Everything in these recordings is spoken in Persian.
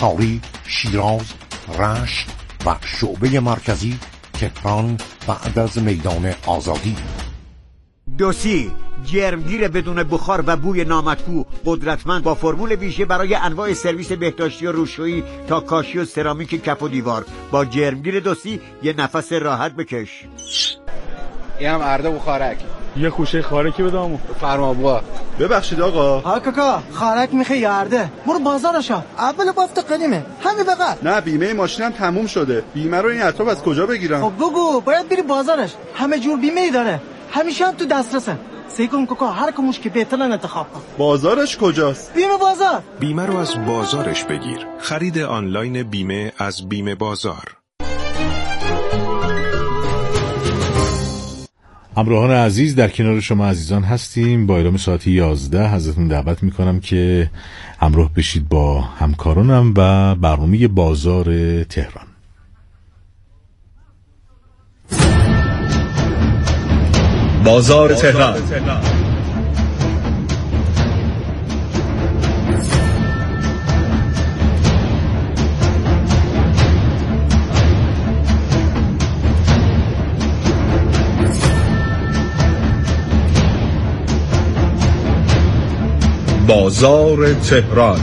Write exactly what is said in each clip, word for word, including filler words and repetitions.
انصاری، شیراز، رشت و شعبه مرکزی تهران بعد از میدان آزادی. دوسی جرمگیر بدون بخار و بوی نامطبوع، قدرتمند، با فرمول ویژه برای انواع سرویس بهداشتی و روشویی تا کاشی و سرامیک کف و دیوار. با جرمگیر دوسی یه نفس راحت بکش. اینم ارده بخارک. یه خوشه خارکی بدامو. فرما بوا. ببخشید آقا. ها کاکا، خارک میخوای یا ارده؟ برو بازارشا. اول بافت قدیمه. همین بقى. نه بیمه ماشینم تموم شده. بیمه رو این اطراف از کجا بگیرم؟ خب بگو، باید بری بازارش. همه جور بیمه ای داره. همیشه هم تو دسترسه. سیکن کوکا هر کموش که بهترن انتخاب کن. بازارش کجاست؟ بیمه بازار. بیمه رو از بازارش بگیر. خرید آنلاین بیمه از بیمه بازار. همراهان عزیز، در کنار شما عزیزان هستیم با اعلام ساعت یازده. ازتون دعوت میکنم که همراه بشید با همکارانم و برنامه بازار تهران. بازار تهران. بازار تهران.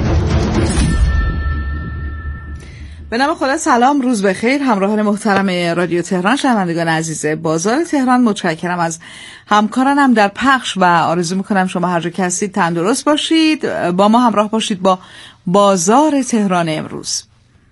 به نام خدا. سلام، روز بخیر همراهان محترم رادیو تهران، شنوندگان عزیز بازار تهران. متشکرم از همکارانم در پخش و آرزو میکنم شما هر جا که هستید تندرست باشید. با ما همراه باشید با بازار تهران امروز.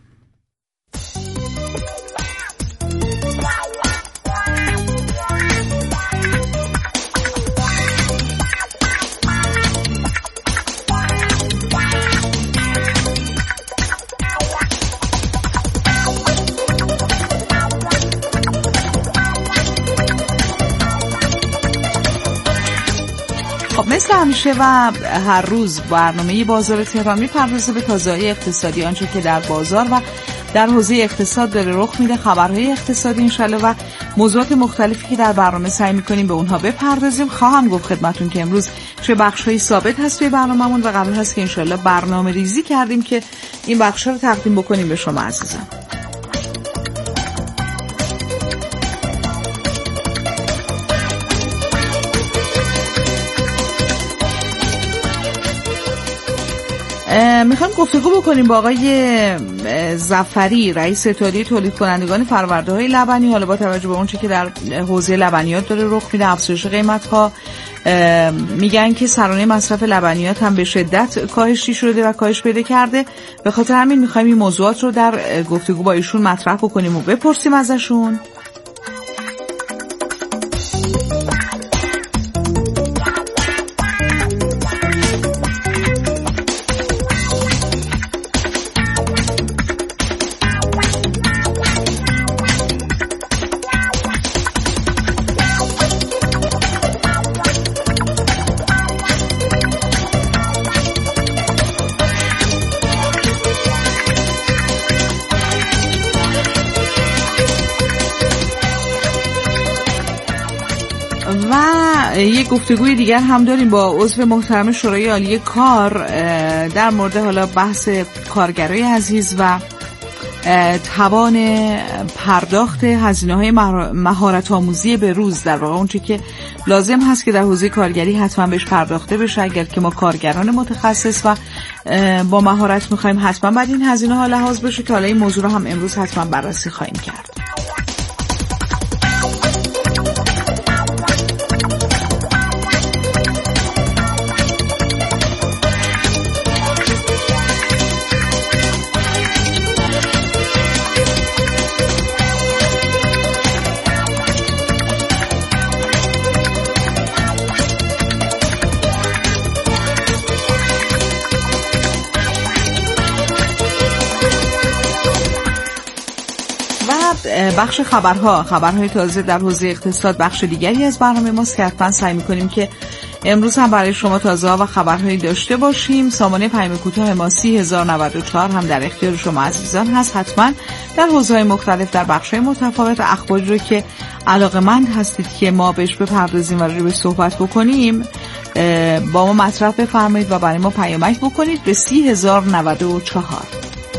مثل همیشه و هر روز برنامه بازار تهران میپردازه به تازه‌های اقتصادی، آنچه که در بازار و در حوزه اقتصاد داره رخ میده، خبرهای اقتصادی انشالله و موضوعات مختلفی که در برنامه سعی میکنیم به اونها بپردازیم. خواهم گفت خدمتون که امروز چه بخش‌های ثابت هست توی برنامه‌مون و قرار هست که انشالله برنامه ریزی کردیم که این بخش‌ها رو تقدیم بکنیم به شما عزیزان. میخوایم گفتگو بکنیم با آقای ظفری، رئیس اتحادیه تولید کنندگان فرآورده های لبنی. حالا با توجه به اون چه که در حوزه لبنیات داره رخ میده، افزایش قیمت ها، میگن که سرانه مصرف لبنیات هم به شدت کاهشی شده و کاهش پیدا کرده. به خاطر همین میخوایم این موضوعات رو در گفتگو با ایشون مطرح بکنیم و بپرسیم ازشون. یک گفتگوی دیگر هم داریم با عضو محترم شورای عالی کار در مورد حالا بحث کارگرای عزیز و توان پرداخت هزینه‌های مهارت آموزی به روز، در واقع اونچه که لازم هست که در حوزه کارگری حتما بهش پرداخته بشه. اگر که ما کارگران متخصص و با مهارت می‌خوایم حتما باید این هزینه‌ها لحاظ بشه که حالا این موضوع رو هم امروز حتما بررسی خواهیم کرد. بخش خبرها، خبرهای تازه در حوزه اقتصاد بخش دیگری از برنامه ماست که حتما سعی می‌کنیم که امروز هم برای شما تازه‌ها و خبرهایی داشته باشیم. سامانه پیام کوتاه ما سی هزار و نود و چهار هم در اختیار شما عزیزان هست. حتما در حوزه‌های مختلف در بخش‌های متفاوت اخباری رو که علاقه‌مند هستید که ما بهش بپردازیم و راجع بهش صحبت بکنیم با ما مطرح بفرمایید و برای ما پیامک بکنید به سی هزار و نود و چهار.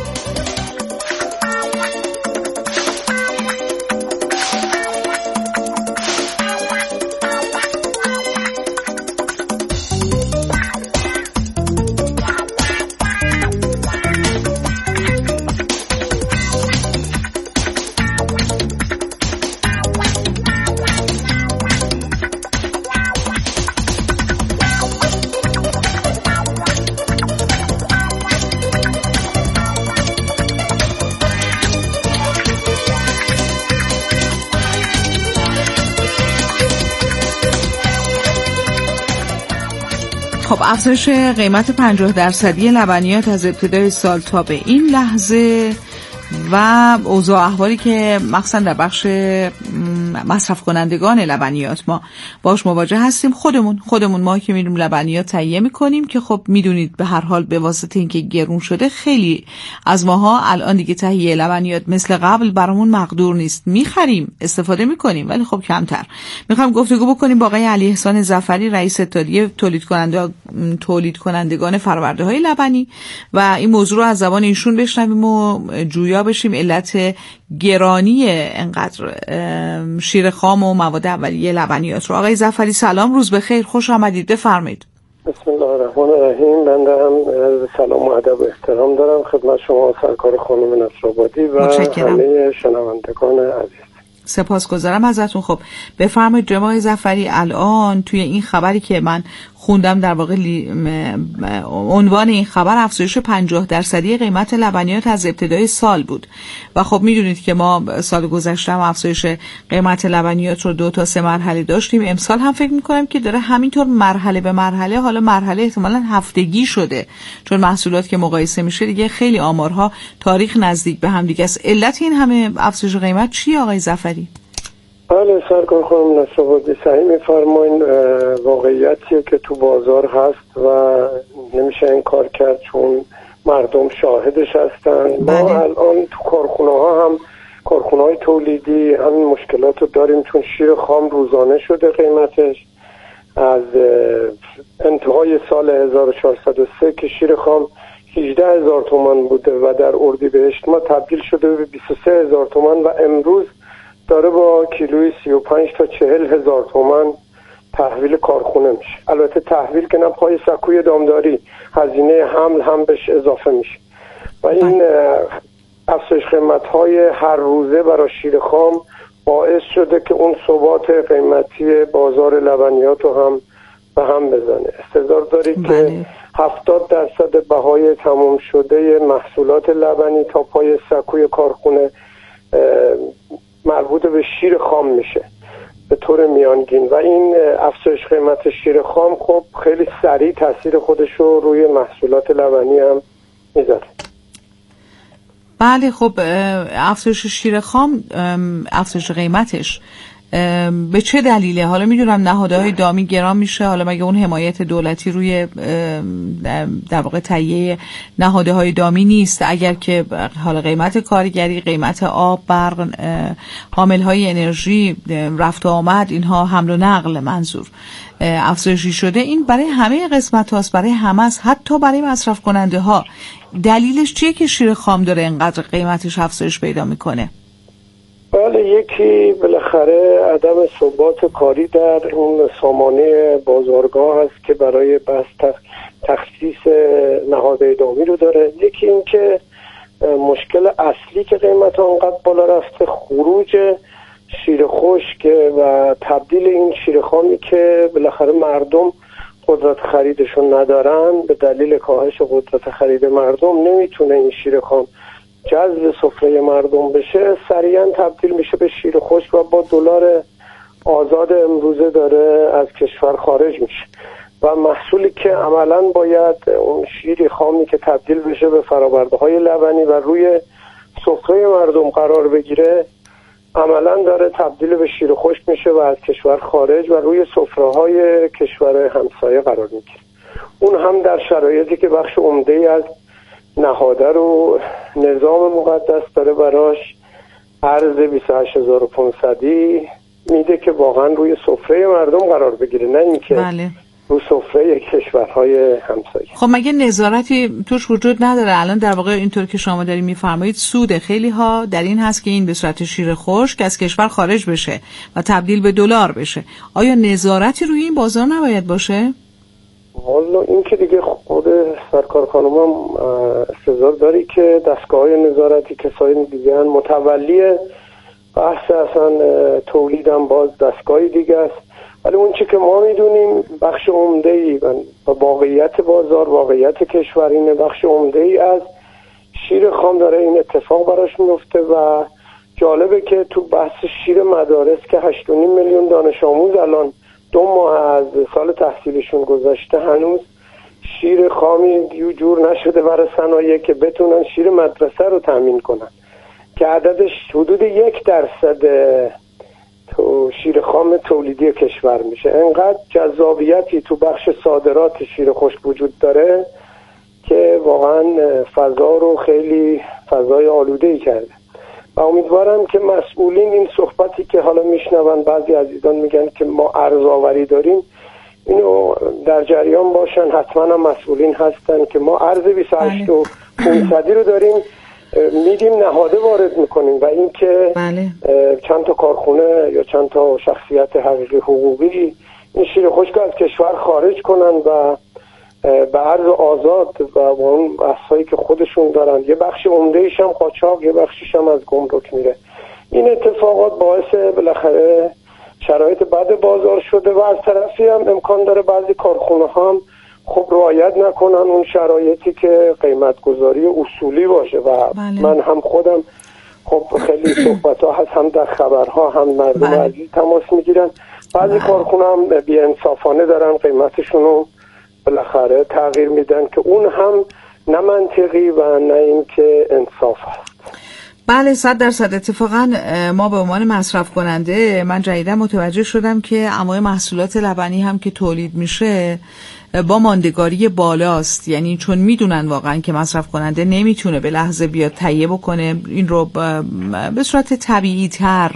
خب افزایش قیمت پنجاه درصدی لبنیات از ابتدای سال تا به این لحظه و اوضاع احوالی که مخصوصا در بخش مصرف کنندگان لبنیات ما باش مواجه هستیم، خودمون خودمون ما که میریم لبنیات تهیه میکنیم که خب میدونید به هر حال به واسطه اینکه گرون شده خیلی از ماها الان دیگه تهیه لبنیات مثل قبل برامون مقدور نیست، میخریم استفاده میکنیم ولی خب کمتر. میخوام گفتگو بکنیم با آقای علی احسان ظفری، رئیس اتحادیه تولید کننده تولید کنندگان فرآورده های لبنی و این موضوع رو از زبان ایشون بشنویم و جویا بشیم علت گرانی انقدر شیر خام و مواد اولیه لبنیات رو. آقای ظفری سلام، روز بخیر، خوش آمدید، بفرمایید. بسم الله الرحمن الرحیم. بنده هم سلام و ادب و احترام دارم خدمت شما سرکار خانم نصرآبادی و همه شنوندگان عزیز. سپاسگزارم ازتون. خب بفرمایید جناب آقای ظفری، الان توی این خبری که من خوندم در واقع عنوان این خبر افزایش پنجاه درصدی قیمت لبنیات از ابتدای سال بود و خب میدونید که ما سال گذشته هم افزایش قیمت لبنیات رو دو تا سه مرحله داشتیم. امسال هم فکر میکنم که داره همینطور مرحله به مرحله، حالا مرحله احتمالاً هفتگی شده چون محصولات که مقایسه میشه دیگه خیلی آمارها تاریخ نزدیک به هم دیگه است. علت این همه افزایش قیمت چیه آقای ظفری؟ بله سرکار خانم نصرآبادی صحیح میفرمایین، واقعیتیه که تو بازار هست و نمیشه انکار کرد چون مردم شاهدش هستن. ما الان تو کارخونه ها هم کارخونه های تولیدی همین مشکلات رو داریم چون شیر خام روزانه شده قیمتش. از انتهای سال هزار و چهارصد و سه که شیر خام هجده هزار تومان بوده و در اردیبهشت ما تبدیل شده به بیست و سه هزار تومان و امروز داره با کیلوی سی و پنج تا چهل هزار تومان تحویل کارخونه میشه. البته تحویل که نه پای سکوی دامداری، هزینه حمل هم بهش اضافه میشه و این افزایش قیمت های هر روزه برای شیر خام باعث شده که اون ثبات قیمتی بازار لبنیات رو هم به هم بزنه. استدلال دارید که هفتاد درصد بهای تمام شده محصولات لبنی تا پای سکوی کارخونه مربوط به شیر خام میشه به طور میانگین و این افزایش قیمت شیر خام خب خیلی سریع تاثیر خودش رو روی محصولات لبنی هم میذاره. بله خب افزایش شیر خام، افزایش قیمتش به چه دلیله؟ حالا میدونم نهادهای دامی گران میشه، حالا مگه اون حمایت دولتی روی در واقع تهیه نهادهای دامی نیست؟ اگر که حالا قیمت کارگری، قیمت آب، برق، حاملهای انرژی، رفت و آمد، اینها حمل و نقل منظور افزایشی شده، این برای همه قسمت هاست، برای همه است، حتی برای مصرف کننده ها. دلیلش چیه که شیر خام داره اینقدر قیمتش افزایش پیدا میکنه؟ بله یکی بالاخره عدم ثبات کاری در اون سامانه بازارگاه هست که برای بحث تخصیص نهاد دامی رو داره. یکی این که مشکل اصلی که قیمت آنقدر بالا رفته خروج شیر خشک و تبدیل این شیر خامی که بالاخره مردم قدرت خریدشون ندارن، به دلیل کاهش قدرت خرید مردم نمیتونه این شیر خام جذب سفره مردم بشه، سریعا تبدیل میشه به شیر خشک و با دلار آزاد امروزه داره از کشور خارج میشه و محصولی که عملا باید اون شیر خامی که تبدیل بشه به فرآورده های لبنی و روی سفره مردم قرار بگیره عملا داره تبدیل به شیر خشک میشه و از کشور خارج و روی سفره های کشور همسایه قرار میگیره. اون هم در شرایطی که بخش عمده‌ای از نهاده رو نظام مقدس داره براش عرض بیست و هشت هزار و پانصدی میده که واقعا روی سفره مردم قرار بگیره، نه اینکه بله. رو سفره کشورهای همسایه. خب مگه نظارتی توش وجود نداره؟ الان در واقع اینطور که شما دارید میفرمایید سود خیلی ها در این هست که این به صورت شیر خشک از کشور خارج بشه و تبدیل به دلار بشه. آیا نظارتی روی این بازار نباید باشه؟ والا این که دیگه خود سرکار خانم هم استظهار داری که دستگاه‌های نظارتی کسایی دیگه هن متولی بحث اصلا تولیدم باز دستگاهی دیگه است، ولی اون چی که ما میدونیم بخش عمده‌ای و واقعیت بازار، واقعیت کشور اینه بخش عمده‌ای از شیر خام داره این اتفاق براش میفته و جالبه که تو بحث شیر مدارس که هشت و نیم میلیون دانش آموز الان دو ماه از سال تحصیلشون گذشته هنوز شیر خامی جور نشده برای صنایع که بتونن شیر مدرسه رو تامین کنن که عددش حدود یک درصد تو شیر خام تولیدی کشور میشه. انقدر جذابیتی تو بخش صادرات شیر خشک وجود داره که واقعا فضا رو خیلی فضای آلوده‌ای کرده و امیدوارم که مسئولین این صحبتی که حالا میشنون بعضی عزیزان میگن که ما ارزآوری داریم اینو در جریان باشن. حتما هم مسئولین هستن که ما ارز بیست و هشت و پانصد رو داریم میدیم نهاده وارد میکنیم و این که بله. چند تا کارخونه یا چند تا شخصیت حقیقی حقوقی این شیر خشک از کشور خارج کنن و به عرض آزاد و اون بحثایی که خودشون دارن، یه بخش عمده‌ایش هم قاچاق، یه بخشیش هم از گمرک میره. این اتفاقات باعث بالاخره شرایط بد بازار شده و از طرفی هم امکان داره بعضی کارخونه ها هم خب رعایت نکنن اون شرایطی که قیمت گذاری اصولی باشه و بله. من هم خودم خب خیلی صحبت ها هست، هم در خبرها هم مردم بله. عزیز تماس میگیرن. بعضی بله. کارخونه هم بی انصافانه دارن قیمتشون رو بالاخره تغییر میدن که اون هم نه منطقی و نه این که انصاف هست. بله صد درصد. اتفاقا ما به عنوان مصرف کننده من جدیدا متوجه شدم که انواع محصولات لبنی هم که تولید میشه با ماندگاری بالاست، یعنی چون میدونن واقعا که مصرف کننده نمیتونه به لحظه بیاد تهیه بکنه این رو به صورت طبیعی تر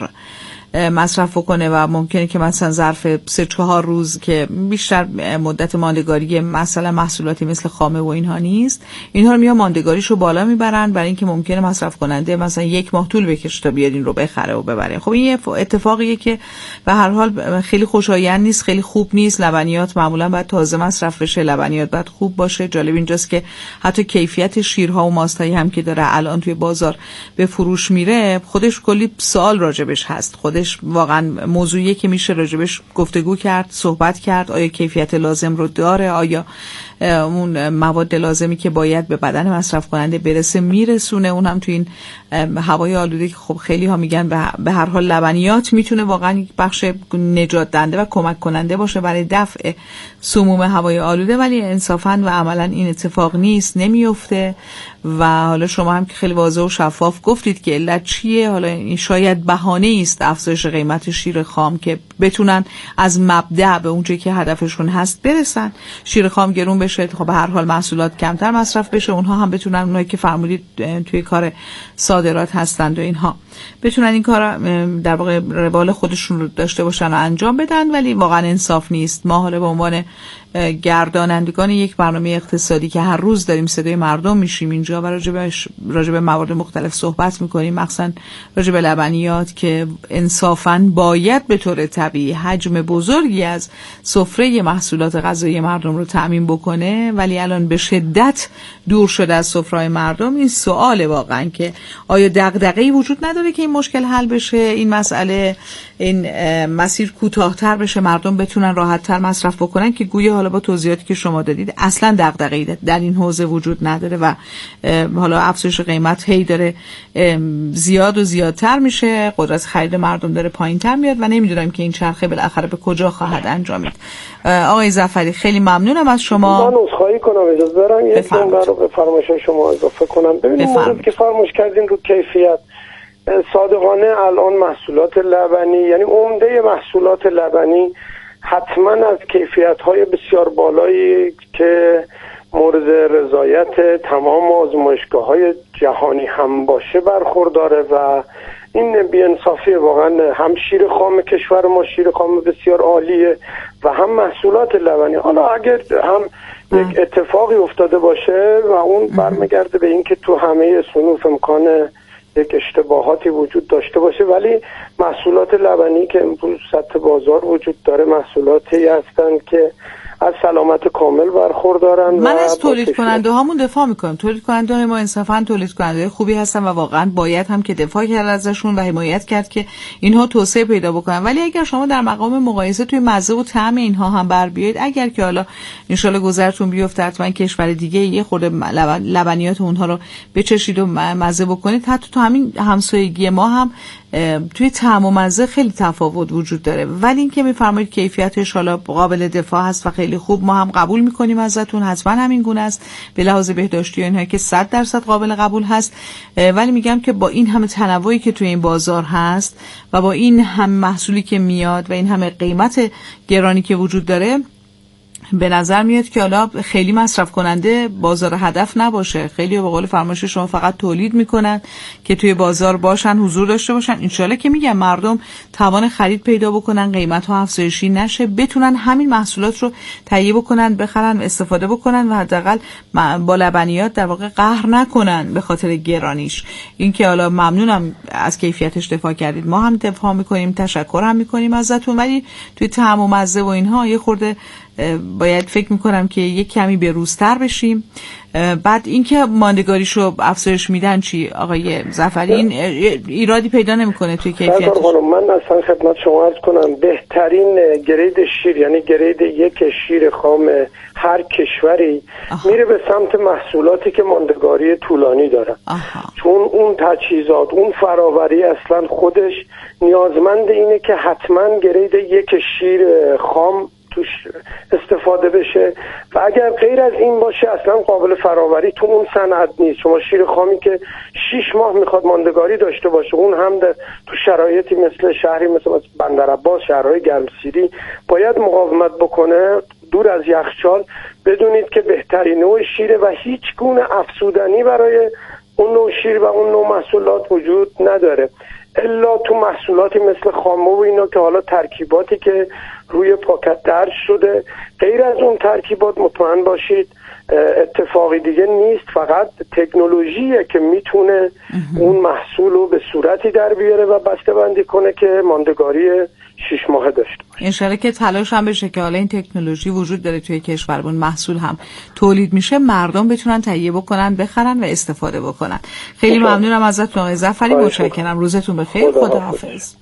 مصرف کنه و ممکنه که مثلا ظرف سه چهار روز که بیشتر مدت ماندگاری مثلا محصولاتی مثل خامه و اینها نیست، اینها رو میان ماندگاریشو بالا میبرن برای اینکه ممکنه مصرف کننده مثلا یک ماه طول بکشه تا بیاد این رو بخره و ببره. خب این اتفاقیه که به هر حال خیلی خوشایند نیست، خیلی خوب نیست. لبنیات معمولا باید تازه مصرف بشه، لبنیات باید خوب باشه. جالب اینجاست که حتی کیفیت شیرها و ماستایی هم که داره الان توی بازار به فروش میره خودش کلی سوال راجبش هست، خودش واقعا موضوعیه که میشه راجبش گفتگو کرد، صحبت کرد. آیا کیفیت لازم رو داره؟ آیا اون مواد لازمی که باید به بدن مصرف کننده برسه میرسونه؟ اون هم تو این هوای آلوده که خب خیلی ها میگن به هر حال لبنیات میتونه واقعا یک بخش نجات دهنده و کمک کننده باشه برای دفع سموم هوای آلوده، ولی انصافا و عملا این اتفاق نیست، نمیفته. و حالا شما هم که خیلی واضح و شفاف گفتید که علت چیه. حالا این شاید بهانه است افزایش قیمت شیر خام که بتونن از مبدأ به اونجایی که هدفشون هست برسن. شیر خام گرون بشه، خب به هر حال محصولات کمتر مصرف بشه، اونها هم بتونن، اونایی که فرمودید توی کار صادرات هستند و اینها بتونن این کار در واقع روال خودشون رو داشته باشن و انجام بدن. ولی واقعا انصاف نیست. ما حالا به عنوان گردانندگان یک برنامه اقتصادی که هر روز داریم صدای مردم میشیم اینجا و راجع به موارد مختلف صحبت میکنیم، مخصوصا راجع به لبنیات که انصافاً باید به طور طبیعی حجم بزرگی از سفره محصولات غذایی مردم رو تأمین بکنه، ولی الان به شدت دور شده از سفره مردم. این سوال واقعا که آیا دغدغه‌ای وجود نداره که این مشکل حل بشه، این مسئله، این مسیر کوتاه‌تر بشه، مردم بتونن راحت‌تر مصرف بکنن، که گویا حالا با توضیحاتی که شما دادید اصلا دغدغه‌ای در این حوزه وجود نداره و حالا افزایش قیمت هی داره زیاد و زیادتر میشه، قدرت خرید مردم داره پایین‌تر میاد و نمیدونم که این چرخه بالاخره به کجا خواهد انجامید. آقای ظفری خیلی ممنونم از شما. من عذرخواهی کنم، اجازه دارم یک جمله رو به فرمایش شما اضافه کنم. ببینید موردی که فرمایش کردین رو کیفیت، صادقانه الان محصولات لبنی، یعنی عمده محصولات لبنی حتما از کیفیت‌های بسیار بالایی که مورد رضایت تمام آزمایشگاه‌های جهانی هم باشه برخورداره و این بی‌انصافی واقعا. هم شیر خام کشور ما شیر خام بسیار عالیه و هم محصولات لبنی. حالا اگر هم یک اتفاقی افتاده باشه و اون برمیگرده به این که تو همه صنوف امکان یک اشتباهاتی وجود داشته باشه، ولی محصولات لبنی که امروز سطح بازار وجود داره محصولاتی هستند که از سلامت کامل برخوردارن. من از تولید کننده هامون دفاع میکنم. تولید کننده های ما انصافا تولید کننده خوبی هستن و واقعا باید هم که دفاع کرد ازشون و حمایت کرد که اینها توسعه پیدا بکنن. ولی اگر شما در مقام مقایسه توی مزه و طعم اینها هم بر بیاید، اگر که حالا ان شاءالله گذرتون بیفته حتما کشور دیگه یه خورده لبنیات اونها رو بچشید و مزه بکنید، حتی تو همین همسایگی ما هم توی طعم و مزه خیلی تفاوت وجود داره. ولی این که میفرمایید کیفیتش حالا قابل دفاع هست و خیلی خیلی خوب، ما هم قبول میکنیم ازتون، حتما همین گونه است به لحاظ بهداشتی و اینها که صد درصد قابل قبول هست. ولی میگم که با این همه تنوعی که توی این بازار هست و با این هم محصولی که میاد و این همه قیمت گرانی که وجود داره، به نظر میاد که حالا خیلی مصرف کننده بازار هدف نباشه. خیلی به قول فرمایش شما فقط تولید میکنن که توی بازار باشن، حضور داشته باشن. انشالله که میگم مردم توان خرید پیدا بکنن، قیمت ها افزایشی نشه، بتونن همین محصولات رو تهیه بکنن، بخرن، استفاده بکنن و حداقل با لبنیات در واقع قهر نکنن به خاطر گرانیش. این که حالا ممنونم از کیفیتش دفاع کردید، ما هم دفاع میکنیم، تشکر هم میکنیم ازتون، ولی توی طعم و مزه و اینها یه خورده باید فکر میکنم که یک کمی به روزتر بشیم. بعد اینکه ماندگاریشو افزایش میدن چی آقای ظفری؟ این ایرادی پیدا نمیکنه توی کیفیتش؟ من اصلا خدمت شما عرض کنم بهترین گرید شیر، یعنی گرید یک شیر خام هر کشوری آها. میره به سمت محصولاتی که ماندگاری طولانی دارن آها. چون اون تجهیزات، اون فراوری اصلا خودش نیازمند اینه که حتما گرید یک شیر خام توش استفاده بشه و اگر غیر از این باشه اصلا قابل فراوری تو اون صنعت نیست. شما شیر خامی که شش ماه میخواد ماندگاری داشته باشه، اون هم در تو شرایطی مثل شهری مثل بندرعباس، شهرهای گرمسیری باید مقاومت بکنه دور از یخچال، بدونید که بهترین نوع شیره و هیچ گونه افزودنی برای اون نوع شیر و اون نوع محصولات وجود نداره الا تو محصولاتی مثل خامه و اینا که حالا ترکیباتی که روی پاکت درج شده. غیر از اون ترکیبات مطمئن باشید اتفاقی دیگه نیست، فقط تکنولوژیه که میتونه اون محصول رو به صورتی در بیاره و بسته بندی کنه که ماندگاری شش ماهه داشته باشه. انشالله که تلاش هم بشه که حالا این تکنولوژی وجود داره توی کشورمون، محصول هم تولید میشه، مردم بتونن تهیه بکنن، بخرن و استفاده بکنن. خیلی ممنونم ازتون آقای ظفری، متشکرم، روزتون بخیر، خداحافظ.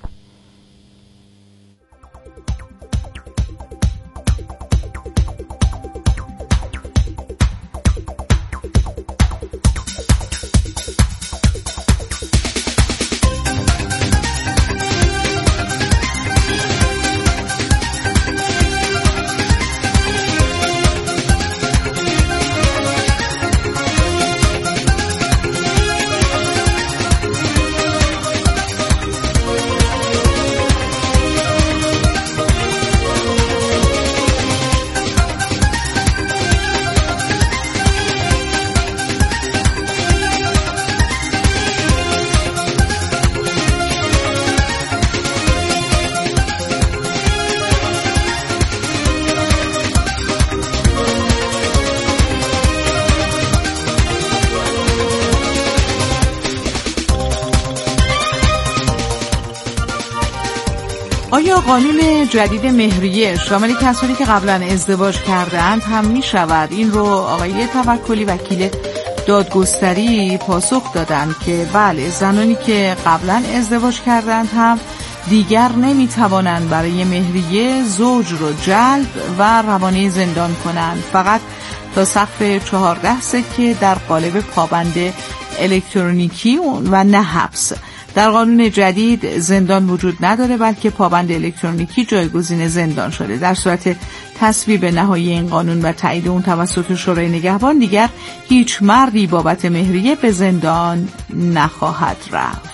آیا قانون جدید مهریه شامل کسانی که قبلا ازدواج کردند هم می شود؟ این رو آقای توکلی وکیل دادگستری پاسخ دادند که بله، زنانی که قبلا ازدواج کردند هم دیگر نمی توانند برای مهریه زوج رو جلب و روانه زندان کنند، فقط تا سقف چهارده سکه در قالب پابند الکترونیکی و نه حبس. در قانون جدید زندان وجود نداره، بلکه پابند الکترونیکی جایگزین زندان شده. در صورت تصویب نهایی این قانون و تایید اون توسط شورای نگهبان، دیگر هیچ مردی بابت مهریه به زندان نخواهد رفت.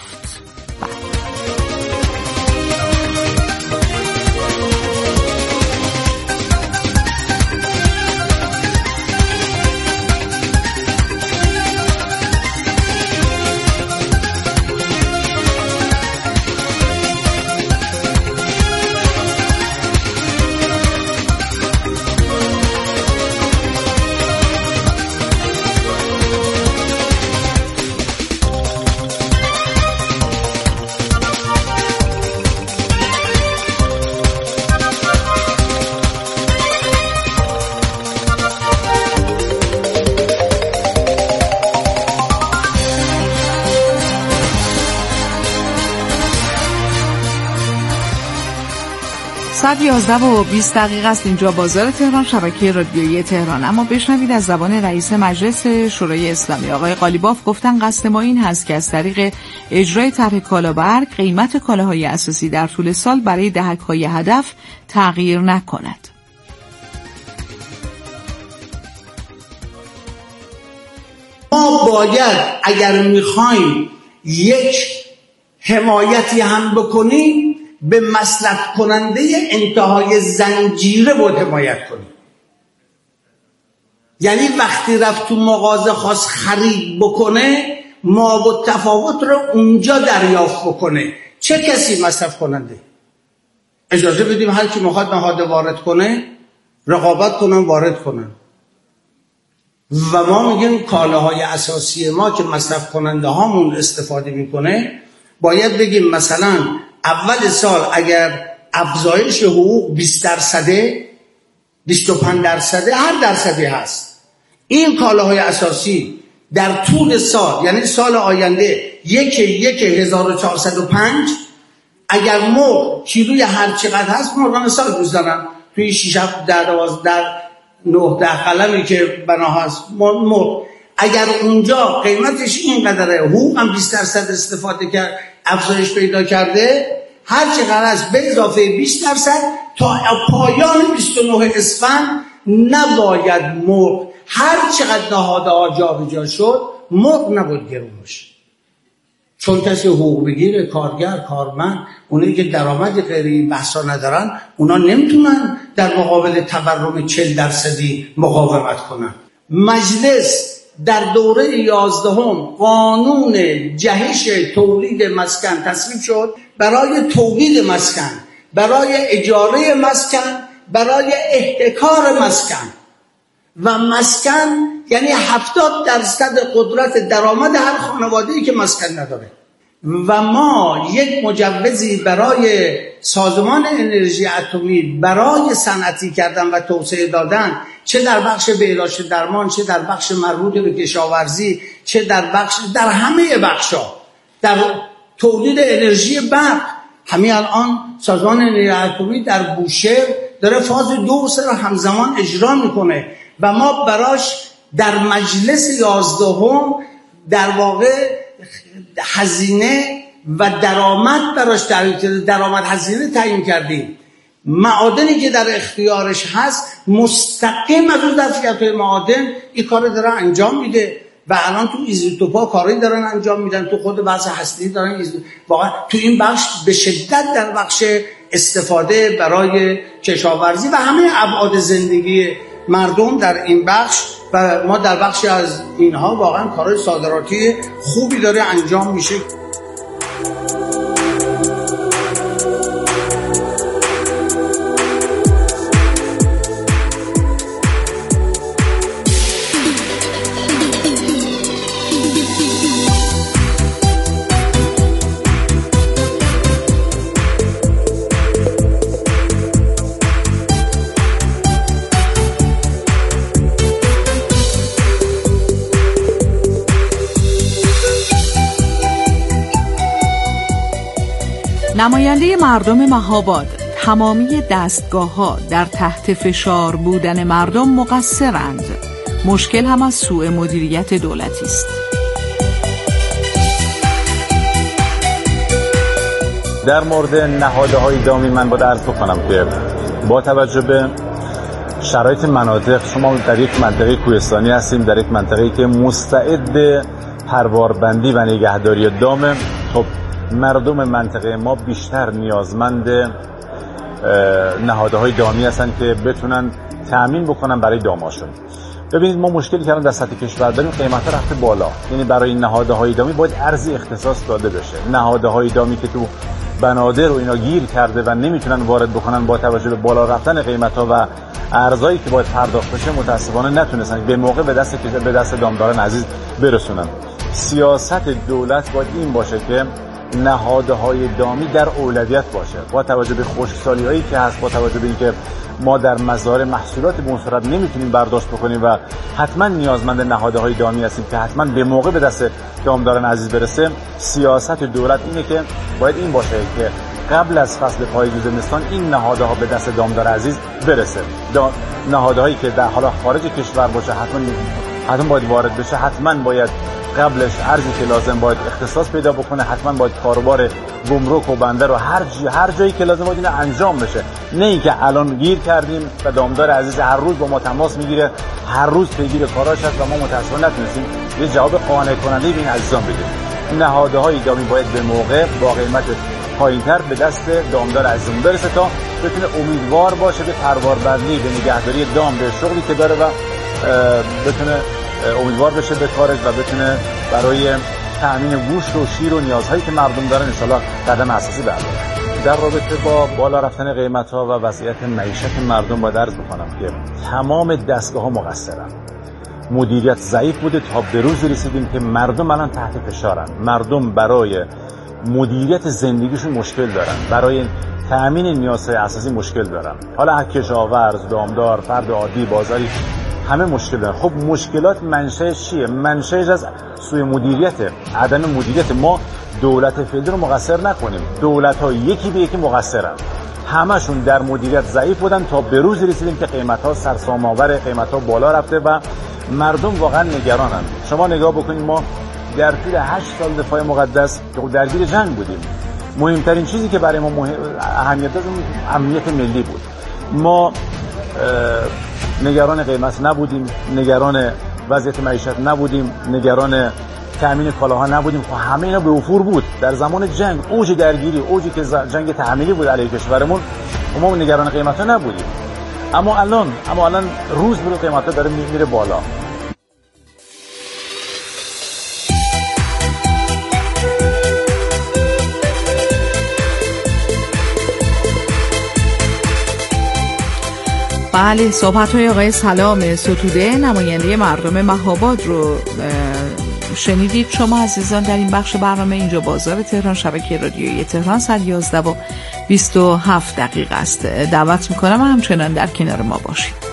ساعت یازده و بیست دقیقه است. اینجا بازار تهران، شبکه رادیویی تهران. اما بشنوید از زبان رئیس مجلس شورای اسلامی آقای قالیباف. گفتن قصد ما این هست که از طریق اجرای طرح کالابرگ قیمت کالاهای اساسی در طول سال برای دهک‌های هدف تغییر نکند. باید اگر میخوایم یک حمایتی هم بکنیم به مصرف کننده انتهای زنجیره باید حمایت کنیم. یعنی وقتی رفت تو مغازه خواست خرید بکنه، ما و تفاوت رو اونجا دریافت بکنه. چه کسی مصرف کننده؟ اجازه بدیم هر کی میخواد نهاد وارد کنه، رقابت کنن وارد کنن. و ما میگیم کالاهای اساسی ما که مصرف کننده هامون استفاده میکنه، باید بگیم مثلا اول سال اگر افزایش حقوق بیست درصده، بیست و پنج درصده، هر درصدی هست، این کالاهای اساسی در طول سال، یعنی سال آینده یک یک هزار و چهارصد و پنج، اگر مرغ کیلوی هر چقدر هست، مرغان سال می‌ذارن توی شش هفت در دوازده نه ده قلمی که بنا هست مرغ، اگر اونجا قیمتش اینقدره، حقوق هم بیست درصد استفاده کرد، افزایش پیدا کرده، هر چقدر است به اضافه بیست درصد تا پایان بیست و نه اسفند نباید مرغ، هر چقدر نهادها جابجا شد، مرغ نباید گرون باشه. چون کسی حقوق بگیره، کارگر، کارمند، اونایی که درآمد غیری بحثا ندارن، اونا نمیتونن در مقابل تورم چهل درصدی مقاومت کنن. مجلس در دوره یازدهم قانون جهش تولید مسکن تصویب شد برای تولید مسکن، برای اجاره مسکن، برای احتکار مسکن. و مسکن یعنی هفتاد درصد قدرت درآمد هر خانواده‌ای که مسکن نداره. و ما یک مجوزی برای سازمان انرژی اتمی برای صنعتی کردن و توسعه دادن، چه در بخش بهداشت درمان، چه در بخش مربوط به کشاورزی، چه در بخش در همه بخشا، در تولید انرژی برق، همین الان سازمان انرژی اتمی در بوشهر داره فاز دو و سه رو همزمان اجرا میکنه و ما براش در مجلس یازدهم در واقع هزینه و درآمد براش درآمد هزینه تعیین کردیم. معادنی که در اختیارش هست مستقیم از اون دفعیت معادن این کار داره انجام میده و الان تو ایزوتوپا کاری دارن انجام میدن، تو خود بحث هستی دارن واقعا تو این بخش به شدت در بخش استفاده برای کشاورزی و همه ابعاد زندگی مردم در این بخش و ما در بخشی از اینها واقعا کارهای صادراتی خوبی داره انجام میشه. نماینده مردم مهاباد: تمامی دستگاه‌ها در تحت فشار بودن مردم مقصرند. مشکل هم از سوء مدیریت دولتی است. در مورد نهادهای دامی من باید عرض بکنم که با توجه به شرایط مناطق، شما در یک منطقه کوهستانی هستیم، در یک منطقه‌ای که مستعد پرواربندی و نگهداری دامه. خب مردم منطقه ما بیشتر نیازمند نهادهای دامی هستن که بتونن تأمین بکنن برای داماشون. ببینید ما مشکلی که الان در سطح کشور داریم، قیمت رفته بالا. یعنی برای نهادهای دامی باید ارزی اختصاص داده بشه. نهادهای دامی که تو بنادر و اینا گیر کرده و نمیتونن وارد بکنن با توجه به بالا رفتن قیمت‌ها و ارزایی که باید پرداخت بشه، متاسفانه نتونستن به موقع به دست به دست دامداران عزیز برسونن. سیاست دولت باید این باشه که نهادهای دامی در اولویت باشه، با توجه به خشکسالی‌هایی که هست، با توجه به اینکه ما در مزارع محصولات به اون صورت نمیتونیم برداشت بکنیم و حتما نیازمند نهادهای دامی هستیم که حتما به موقع به دست دامداران عزیز برسه. سیاست دولت اینه که باید این باشه که قبل از فصل پاییز زمستان این نهادها به دست دامدار عزیز برسه. نهادهایی که در حالا خارج کشور باشه حتما حتما باید وارد بشه، حتما باید قبلش ارزی که لازم باید اختصاص پیدا بکنه، حتما باید کاروبار گمرک و بنده رو هر جای هر جایی که لازم باید اینو انجام بشه. نه اینکه الان گیر کردیم و دامدار عزیز هر روز با ما تماس میگیره، هر روز پیگیر کاراش هست و ما متأسفانه نتونستیم یه جواب قانع کننده به این عزیزان بدیم. نهادهای دامی باید به موقع با قیمت پایینتر به دست دامدار عزیزمون برسه تا بتونه امیدوار باشه به پرواربردی، به نگهداری دام، به شغلی که داره و بتونه امیدوار بشه به کارش و بتونه برای تامین گوشت و شیر و نیازهایی که مردم دارن ان شاءالله قدم اساسی برداره. در رابطه با بالا رفتن قیمت‌ها و وضعیت معیشت مردم باید عرض بکنم که تمام دستگاه‌ها مقصرن. مدیریت ضعیف بوده تا به روز رسیدیم که مردم الان تحت فشارن. مردم برای مدیریت زندگیشون مشکل دارن، برای تامین نیازهای اساسی مشکل دارن. حالا هر کشاورز، دامدار، فرد عادی، بازاری همه مشکل دارن. خب مشکلات منشأش چیه؟ منشأش از سوء مدیریت، عدم مدیریت. ما دولت فعلی رو مقصر نکنیم. دولت‌ها یکی به یکی مقصرن. همشون در مدیریت ضعیف بودن تا به روز رسیدیم که قیمت‌ها سرسام‌آور، قیمت‌ها بالا رفته و مردم واقعا نگرانن. شما نگاه بکنید، ما در طول هشت سال دفاع مقدس درگیر جنگ بودیم. مهمترین چیزی که برای ما مهم... اهمیت داشت امنیت ملی بود. ما نگران قیمت نبودیم، نگران وضعیت معیشت نبودیم، نگران تامین کالاها نبودیم. خب همه اینا به وفور بود. در زمان جنگ، اوج درگیری، اوجی که جنگ تحمیلی بود علیه کشورمون، ما نگران قیمت‌ها نبودیم. اما الان اما الان روز به روز قیمت‌ها داره میره بالا. بله، صحبت‌های آقای سلام ستوده نماینده مردم مهاباد رو شنیدید شما عزیزان در این بخش برنامه. اینجا بازار تهران، شبکه رادیویی تهران، ساعت یازده و بیست و هفت دقیقه است. دعوت میکنم همچنان در کنار ما باشید.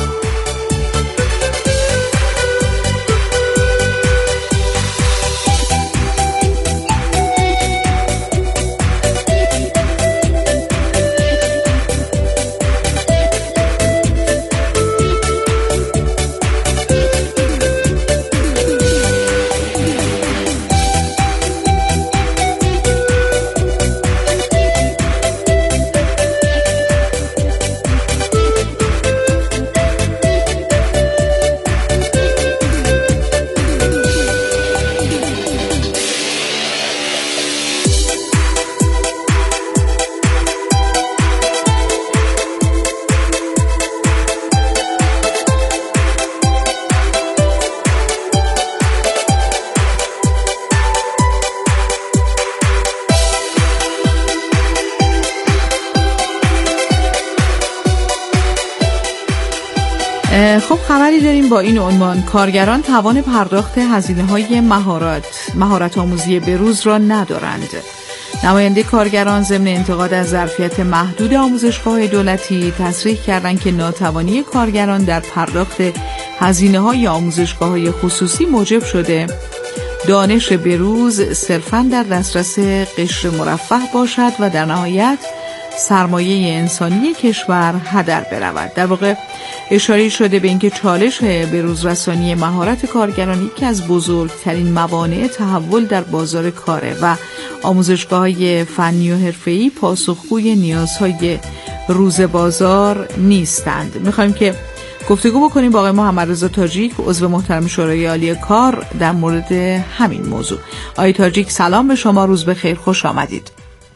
خب خبری داریم با این عنوان: کارگران توان پرداخت هزینه‌های مهارت مهارت آموزی بروز را ندارند. نماینده کارگران ضمن انتقاد از ظرفیت محدود آموزشگاه‌های دولتی تصریح کردند که ناتوانی کارگران در پرداخت هزینه‌های آموزشگاه‌های خصوصی موجب شده دانش بروز صرفاً در دسترس قشر مرفه باشد و در نهایت سرمایه انسانی کشور هدر برود. در واقع اشاره شده به اینکه چالش بروز رسانی مهارت کارگران یکی از بزرگترین موانع تحول در بازار کاره و آموزشگاه‌های فنی و حرفه‌ای پاسخگوی نیازهای روز بازار نیستند. می‌خوایم که گفتگو بکنیم با آقای محمد رضا تاجیک، عضو محترم شورای عالی کار، در مورد همین موضوع. آقای تاجیک سلام به شما، روز بخیر، خوش آمدید.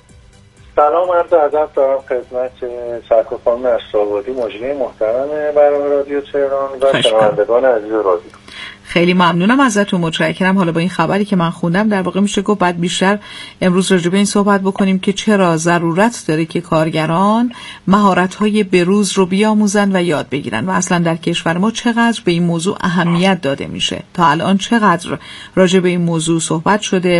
سلام عرض ادب دارم خدمت سرکار خانم اشرابادی، مجری محترم برنامه رادیو تهران و شنوندگان عزیز رادیو. خیلی ممنونم ازتون، متشکرم. حالا با این خبری که من خوندم در واقع میشه گفت بعد بیشتر امروز راجع به این صحبت بکنیم که چرا ضرورت داره که کارگران مهارت‌های بروز رو بیاموزن و یاد بگیرن و اصلا در کشور ما چقدر به این موضوع اهمیت داده میشه. تا الان چقدر راجع به این موضوع صحبت شده